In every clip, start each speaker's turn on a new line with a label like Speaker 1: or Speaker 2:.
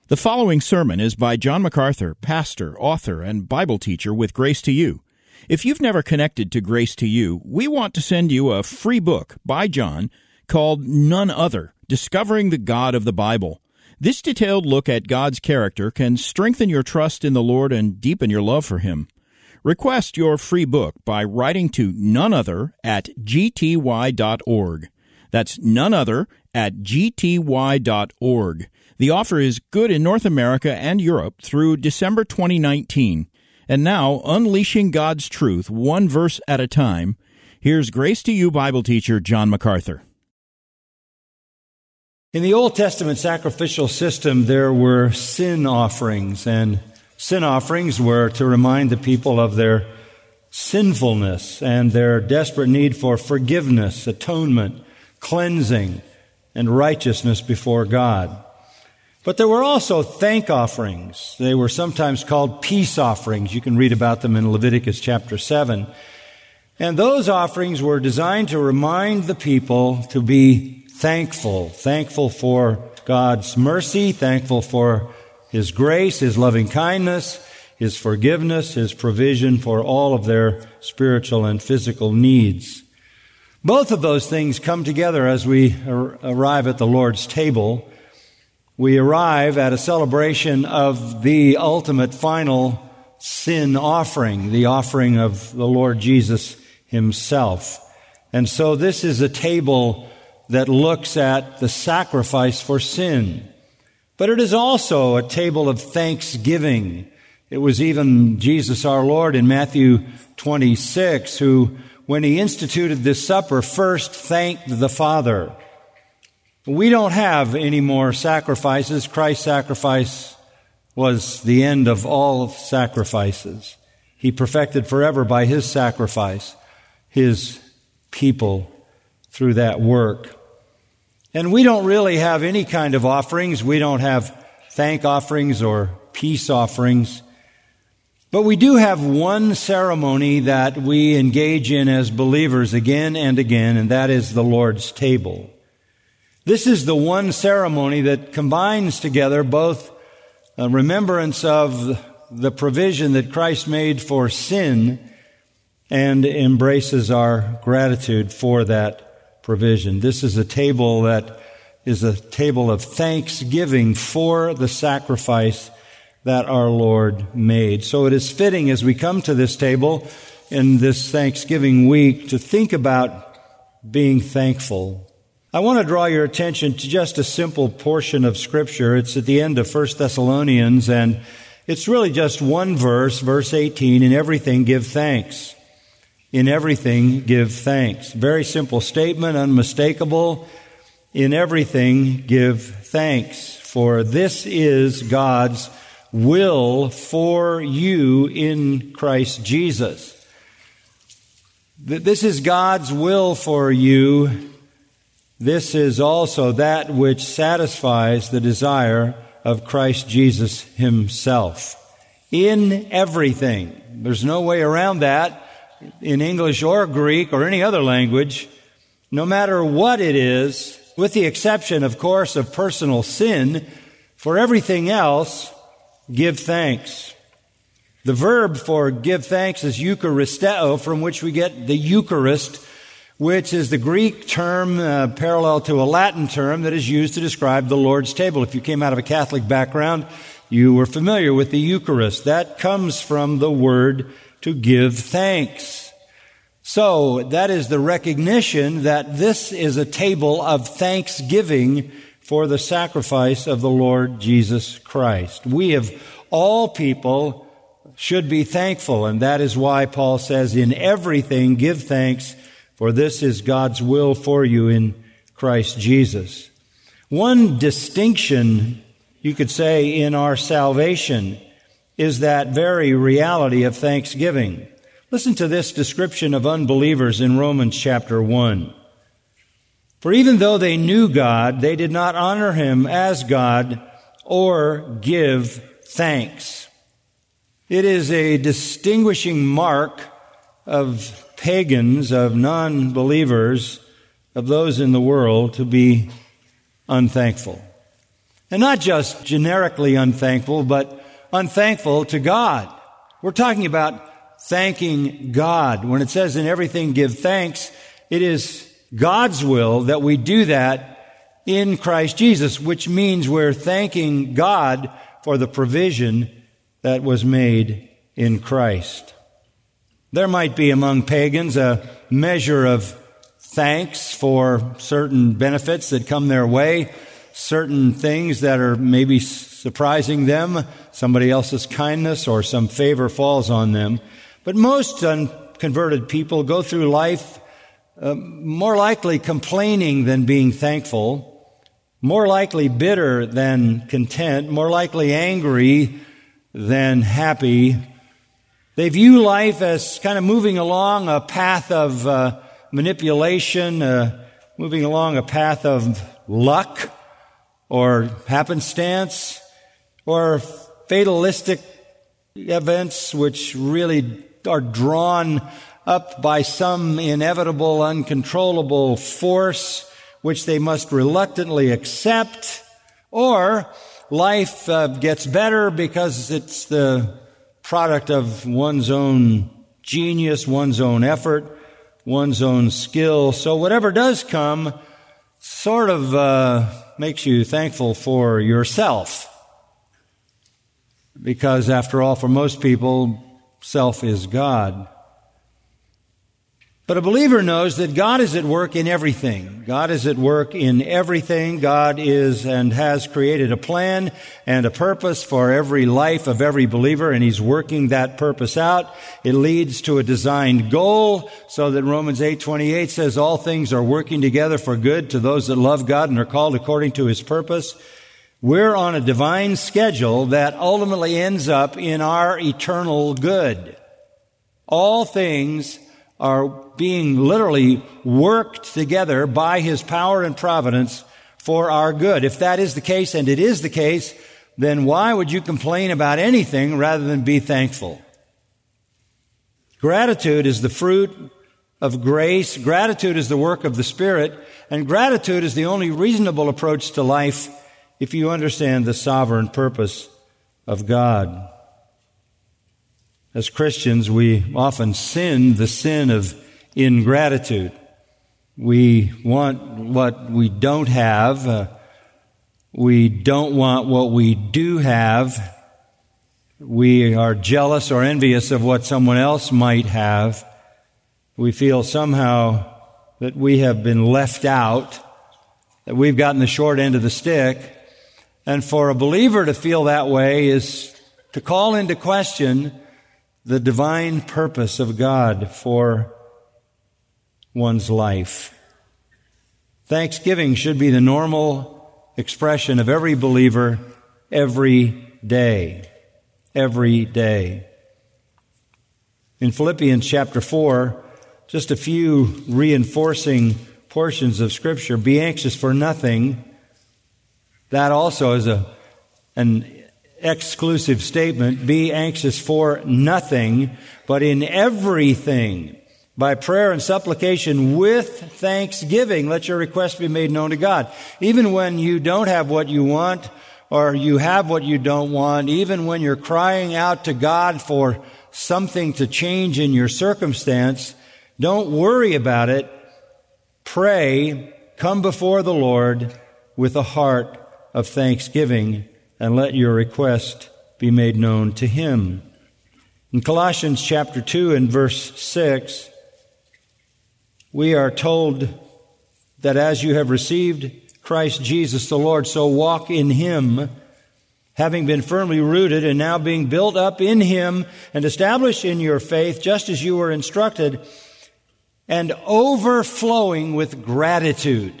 Speaker 1: The following sermon is by John MacArthur, pastor, author, and Bible teacher with Grace to You. If you've never connected to Grace to You, we want to send you a free book by John called None Other, Discovering the God of the Bible. This detailed look at God's character can strengthen your trust in the Lord and deepen your love for Him. Request your free book by writing to noneother@gty.org. That's noneother@gty.org. The offer is good in North America and Europe through December 2019. And now, unleashing God's truth one verse at a time, here's Grace to You Bible teacher John MacArthur.
Speaker 2: In the Old Testament sacrificial system, there were sin offerings, and sin offerings were to remind the people of their sinfulness and their desperate need for forgiveness, atonement, cleansing, and righteousness before God. But there were also thank offerings. They were sometimes called peace offerings. You can read about them in Leviticus chapter 7. And those offerings were designed to remind the people to be thankful for God's mercy, thankful for His grace, His loving kindness, His forgiveness, His provision for all of their spiritual and physical needs. Both of those things come together as we arrive at the Lord's table. We arrive at a celebration of the ultimate final sin offering, the offering of the Lord Jesus Himself. And so this is a table that looks at the sacrifice for sin. But it is also a table of thanksgiving. It was even Jesus our Lord in Matthew 26 who, when He instituted this supper, first thanked the Father. We don't have any more sacrifices. Christ's sacrifice was the end of all sacrifices. He perfected forever by His sacrifice His people through that work. And we don't really have any kind of offerings. We don't have thank offerings or peace offerings. But we do have one ceremony that we engage in as believers again and again, and that is the Lord's table. This is the one ceremony that combines together both a remembrance of the provision that Christ made for sin and embraces our gratitude for that provision. This is a table that is a table of thanksgiving for the sacrifice that our Lord made. So it is fitting as we come to this table in this Thanksgiving week to think about being thankful. I want to draw your attention to just a simple portion of Scripture. It's at the end of 1 Thessalonians, and it's really just one verse, verse 18, in everything give thanks. In everything give thanks. Very simple statement, unmistakable. In everything give thanks, for this is God's will for you in Christ Jesus. This is God's will for you. This is also that which satisfies the desire of Christ Jesus Himself. In everything. There's no way around that in English or Greek or any other language. No matter what it is, with the exception, of course, of personal sin, for everything else, give thanks. The verb for give thanks is eucharisteo, from which we get the Eucharist, which is the Greek term parallel to a Latin term that is used to describe the Lord's table. If you came out of a Catholic background, you were familiar with the Eucharist. That comes from the word to give thanks. So that is the recognition that this is a table of thanksgiving for the sacrifice of the Lord Jesus Christ. We of all people should be thankful, and that is why Paul says, in everything give thanks, for this is God's will for you in Christ Jesus. One distinction, you could say, in our salvation is that very reality of thanksgiving. Listen to this description of unbelievers in Romans chapter 1. For even though they knew God, they did not honor Him as God or give thanks. It is a distinguishing mark of pagans, of non-believers, of those in the world to be unthankful. And not just generically unthankful, but unthankful to God. We're talking about thanking God. When it says in everything give thanks, it is God's will that we do that in Christ Jesus, which means we're thanking God for the provision that was made in Christ. There might be among pagans a measure of thanks for certain benefits that come their way, certain things that are maybe surprising them, somebody else's kindness or some favor falls on them. But most unconverted people go through life more likely complaining than being thankful, more likely bitter than content, more likely angry than happy. They view life as kind of moving along a path of manipulation, moving along a path of luck or happenstance or fatalistic events which really are drawn up by some inevitable, uncontrollable force which they must reluctantly accept, or life gets better because it's the product of one's own genius, one's own effort, one's own skill. So whatever does come sort of makes you thankful for yourself. Because after all, for most people, self is God. But a believer knows that God is at work in everything. God is at work in everything. God is and has created a plan and a purpose for every life of every believer, and He's working that purpose out. It leads to a designed goal, so that Romans 8:28 says all things are working together for good to those that love God and are called according to His purpose. We're on a divine schedule that ultimately ends up in our eternal good. All things are being literally worked together by His power and providence for our good. If that is the case, and it is the case, then why would you complain about anything rather than be thankful? Gratitude is the fruit of grace. Gratitude is the work of the Spirit. And gratitude is the only reasonable approach to life if you understand the sovereign purpose of God. As Christians, we often sin the sin of ingratitude. We want what we don't have. We don't want what we do have. We are jealous or envious of what someone else might have. We feel somehow that we have been left out, that we've gotten the short end of the stick. And for a believer to feel that way is to call into question the divine purpose of God for one's life. Thanksgiving should be the normal expression of every believer every day. Every day. In Philippians chapter 4, just a few reinforcing portions of Scripture. Be anxious for nothing. That also is an exclusive statement. Be anxious for nothing, but in everything, by prayer and supplication with thanksgiving, let your requests be made known to God. Even when you don't have what you want, or you have what you don't want, even when you're crying out to God for something to change in your circumstance, don't worry about it. Pray, come before the Lord with a heart of thanksgiving, and let your request be made known to Him. In Colossians chapter 2 and verse 6, we are told that as you have received Christ Jesus the Lord, so walk in Him, having been firmly rooted and now being built up in Him and established in your faith, just as you were instructed, and overflowing with gratitude.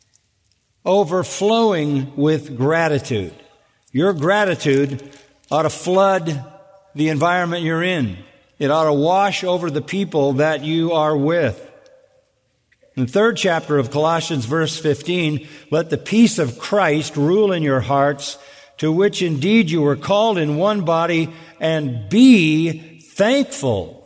Speaker 2: Overflowing with gratitude. Your gratitude ought to flood the environment you're in. It ought to wash over the people that you are with. In the third chapter of Colossians, verse 15, let the peace of Christ rule in your hearts, to which indeed you were called in one body, and be thankful.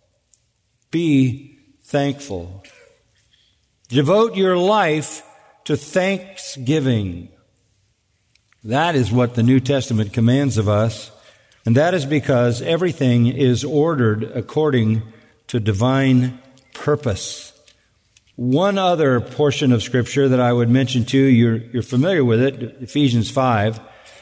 Speaker 2: Be thankful. Devote your life to thanksgiving. That is what the New Testament commands of us, and that is because everything is ordered according to divine purpose. One other portion of Scripture that I would mention to you, you're familiar with it, Ephesians 5.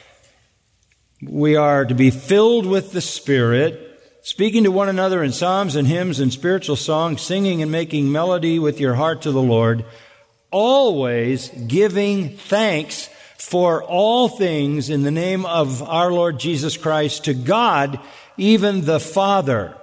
Speaker 2: We are to be filled with the Spirit, speaking to one another in psalms and hymns and spiritual songs, singing and making melody with your heart to the Lord, always giving thanks for all things in the name of our Lord Jesus Christ to God, even the Father.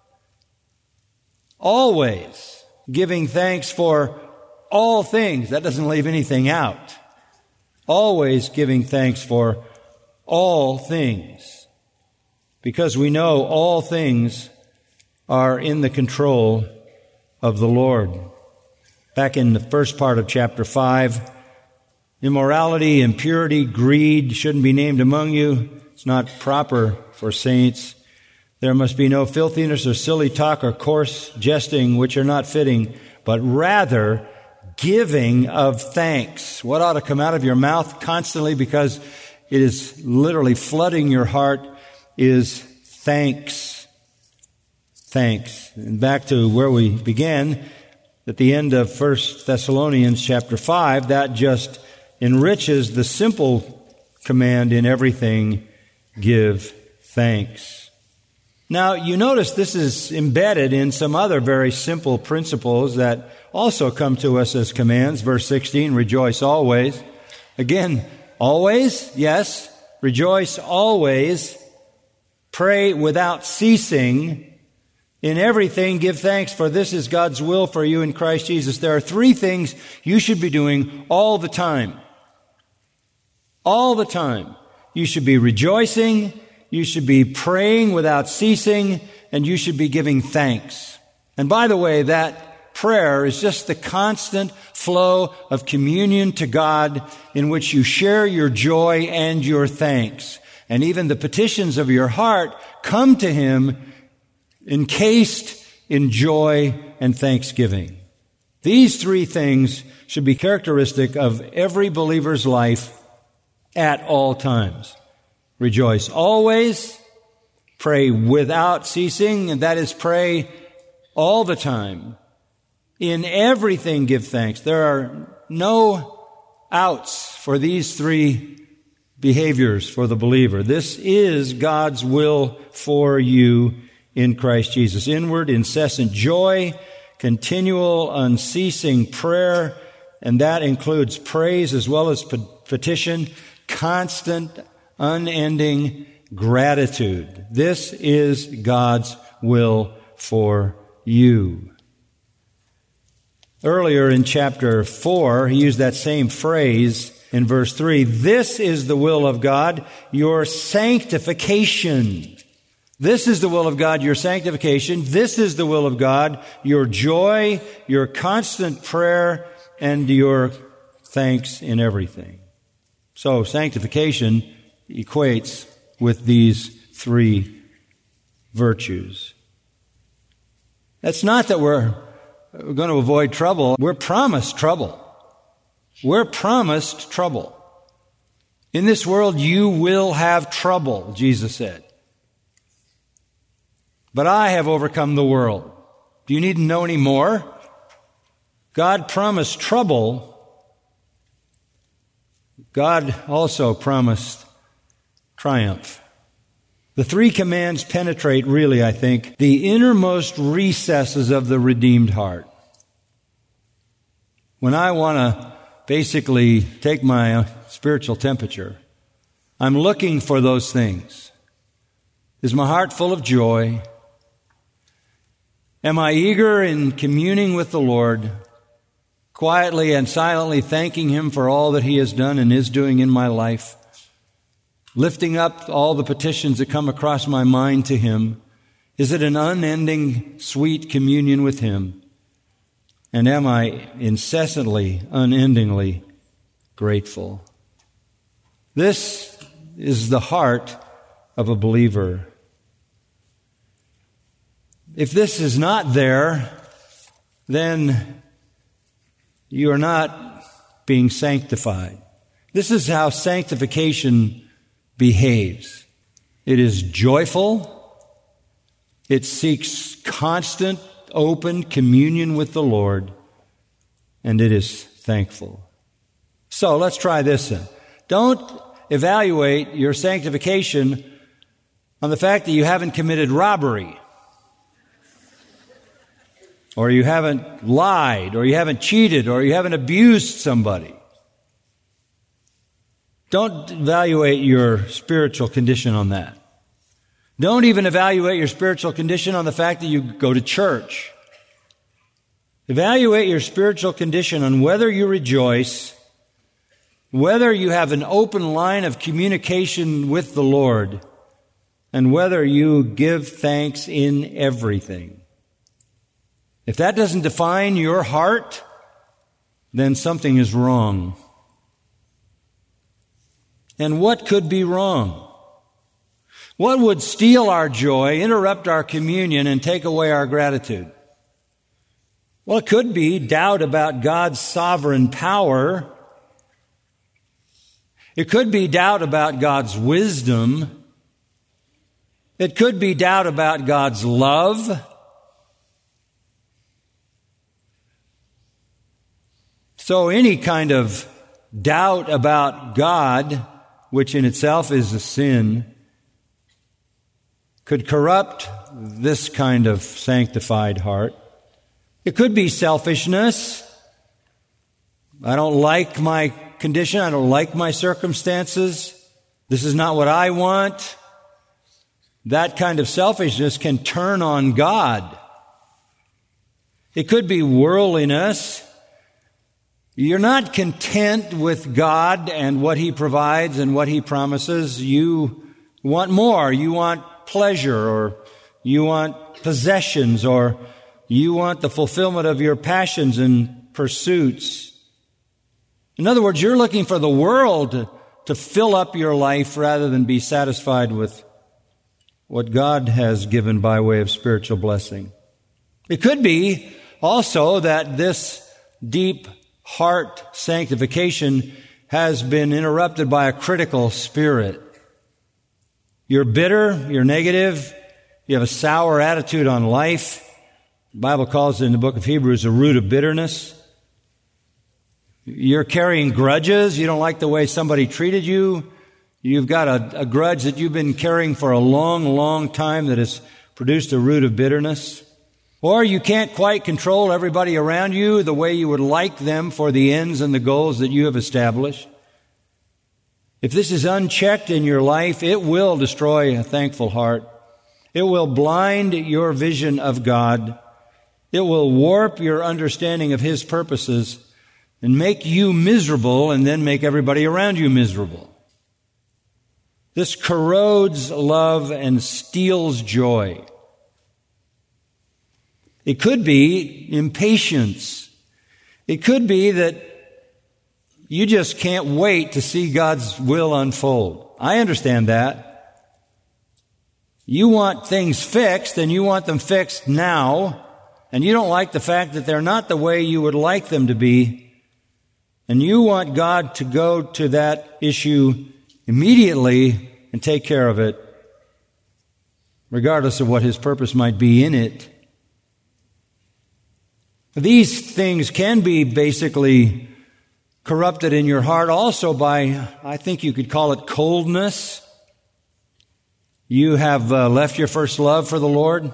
Speaker 2: Always giving thanks for all things. That doesn't leave anything out. Always giving thanks for all things. Because we know all things are in the control of the Lord. Back in the first part of chapter 5, immorality, impurity, greed shouldn't be named among you. It's not proper for saints. There must be no filthiness or silly talk or coarse jesting, which are not fitting, but rather giving of thanks. What ought to come out of your mouth constantly, because it is literally flooding your heart, is thanks. Thanks. And back to where we began, at the end of 1 Thessalonians chapter 5, that just enriches the simple command in everything, give thanks. Now, you notice this is embedded in some other very simple principles that also come to us as commands. Verse 16, rejoice always. Again, always, yes. Rejoice always. Pray without ceasing. In everything, give thanks, for this is God's will for you in Christ Jesus. There are three things you should be doing all the time. All the time. You should be rejoicing, you should be praying without ceasing, and you should be giving thanks. And by the way, that prayer is just the constant flow of communion to God in which you share your joy and your thanks. And even the petitions of your heart come to Him encased in joy and thanksgiving. These three things should be characteristic of every believer's life at all times. Rejoice always, pray without ceasing, and that is pray all the time. In everything give thanks. There are no outs for these three behaviors for the believer. This is God's will for you in Christ Jesus. Inward, incessant joy, continual, unceasing prayer, and that includes praise as well as petition, constant, unending gratitude. This is God's will for you. Earlier in chapter 4, he used that same phrase in verse 3. This is the will of God, your sanctification. This is the will of God, your sanctification. This is the will of God, your joy, your constant prayer, and your thanks in everything. So sanctification equates with these three virtues. That's not that we're going to avoid trouble. We're promised trouble. We're promised trouble. In this world you will have trouble, Jesus said. But I have overcome the world. Do you need to know any more? God promised trouble. God also promised triumph. The three commands penetrate, really, I think, the innermost recesses of the redeemed heart. When I want to basically take my spiritual temperature, I'm looking for those things. Is my heart full of joy? Am I eager in communing with the Lord, quietly and silently thanking Him for all that He has done and is doing in my life? Lifting up all the petitions that come across my mind to Him? Is it an unending, sweet communion with Him? And am I incessantly, unendingly grateful? This is the heart of a believer. If this is not there, then you are not being sanctified. This is how sanctification behaves. It is joyful. It seeks constant, open communion with the Lord, and it is thankful. So let's try this then. Don't evaluate your sanctification on the fact that you haven't committed robbery, or you haven't lied, or you haven't cheated, or you haven't abused somebody. Don't evaluate your spiritual condition on that. Don't even evaluate your spiritual condition on the fact that you go to church. Evaluate your spiritual condition on whether you rejoice, whether you have an open line of communication with the Lord, and whether you give thanks in everything. If that doesn't define your heart, then something is wrong. And what could be wrong? What would steal our joy, interrupt our communion, and take away our gratitude? Well, it could be doubt about God's sovereign power. It could be doubt about God's wisdom. It could be doubt about God's love. So any kind of doubt about God, which in itself is a sin, could corrupt this kind of sanctified heart. It could be selfishness. I don't like my condition. I don't like my circumstances. This is not what I want. That kind of selfishness can turn on God. It could be worldliness. You're not content with God and what He provides and what He promises. You want more. You want pleasure, or you want possessions, or you want the fulfillment of your passions and pursuits. In other words, you're looking for the world to fill up your life rather than be satisfied with what God has given by way of spiritual blessing. It could be also that this deep heart sanctification has been interrupted by a critical spirit. You're bitter, you're negative, you have a sour attitude on life. The Bible calls it in the book of Hebrews a root of bitterness. You're carrying grudges. You don't like the way somebody treated you. You've got a grudge that you've been carrying for a long, long time that has produced a root of bitterness. Or you can't quite control everybody around you the way you would like them for the ends and the goals that you have established. If this is unchecked in your life, it will destroy a thankful heart. It will blind your vision of God. It will warp your understanding of His purposes and make you miserable and then make everybody around you miserable. This corrodes love and steals joy. It could be impatience. It could be that you just can't wait to see God's will unfold. I understand that. You want things fixed, and you want them fixed now, and you don't like the fact that they're not the way you would like them to be, and you want God to go to that issue immediately and take care of it, regardless of what His purpose might be in it. These things can be basically corrupted in your heart also by, I think you could call it coldness. You have left your first love for the Lord.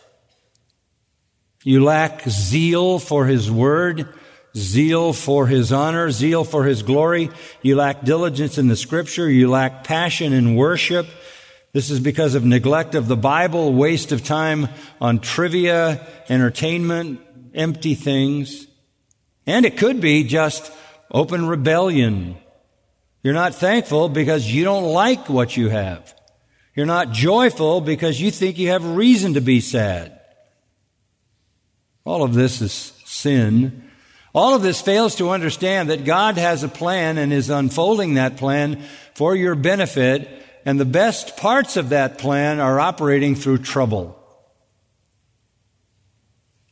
Speaker 2: You lack zeal for His word, zeal for His honor, zeal for His glory. You lack diligence in the Scripture. You lack passion in worship. This is because of neglect of the Bible, waste of time on trivia, entertainment, empty things. And it could be just open rebellion. You're not thankful because you don't like what you have. You're not joyful because you think you have reason to be sad. All of this is sin. All of this fails to understand that God has a plan and is unfolding that plan for your benefit, and the best parts of that plan are operating through trouble.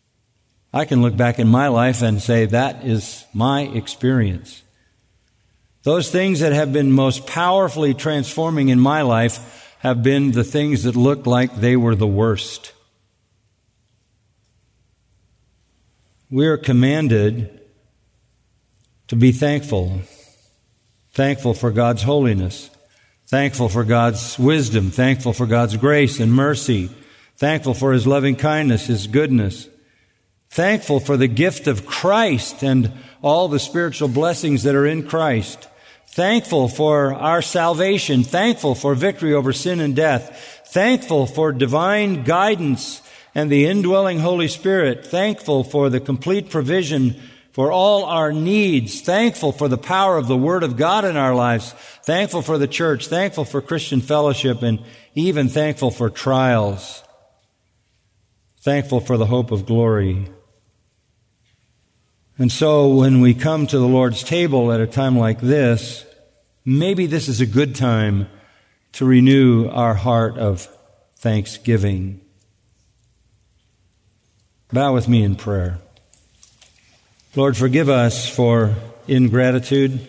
Speaker 2: I can look back in my life and say that is my experience. Those things that have been most powerfully transforming in my life have been the things that looked like they were the worst. We are commanded to be thankful. Thankful for God's holiness. Thankful for God's wisdom. Thankful for God's grace and mercy. Thankful for His loving kindness, His goodness. Thankful for the gift of Christ and all the spiritual blessings that are in Christ. Thankful for our salvation. Thankful for victory over sin and death. Thankful for divine guidance and the indwelling Holy Spirit. Thankful for the complete provision for all our needs. Thankful for the power of the Word of God in our lives. Thankful for the church. Thankful for Christian fellowship, and even thankful for trials. Thankful for the hope of glory. And so when we come to the Lord's table at a time like this, maybe this is a good time to renew our heart of thanksgiving. Bow with me in prayer. Lord, forgive us for ingratitude.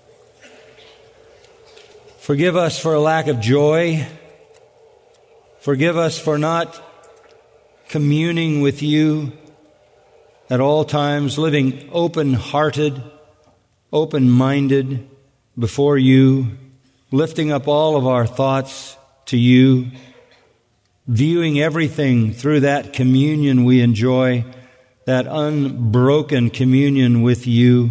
Speaker 2: Forgive us for a lack of joy. Forgive us for not communing with You at all times, living open-hearted, open-minded before You, lifting up all of our thoughts to You, viewing everything through that communion we enjoy, that unbroken communion with You.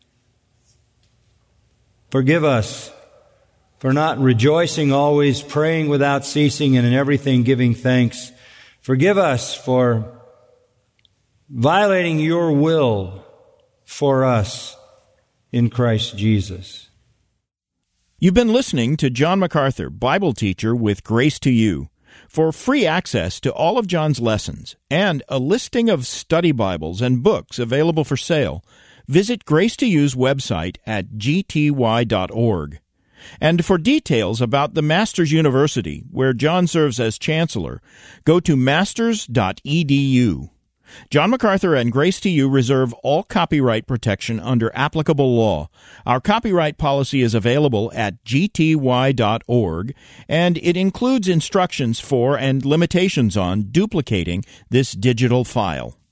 Speaker 2: Forgive us for not rejoicing always, praying without ceasing, and in everything giving thanks. Forgive us for violating Your will for us in Christ Jesus.
Speaker 1: You've been listening to John MacArthur, Bible teacher with Grace to You. For free access to all of John's lessons and a listing of study Bibles and books available for sale, visit Grace to You's website at gty.org. And for details about the Masters University, where John serves as chancellor, go to masters.edu. John MacArthur and Grace to You reserve all copyright protection under applicable law. Our copyright policy is available at gty.org, and it includes instructions for and limitations on duplicating this digital file.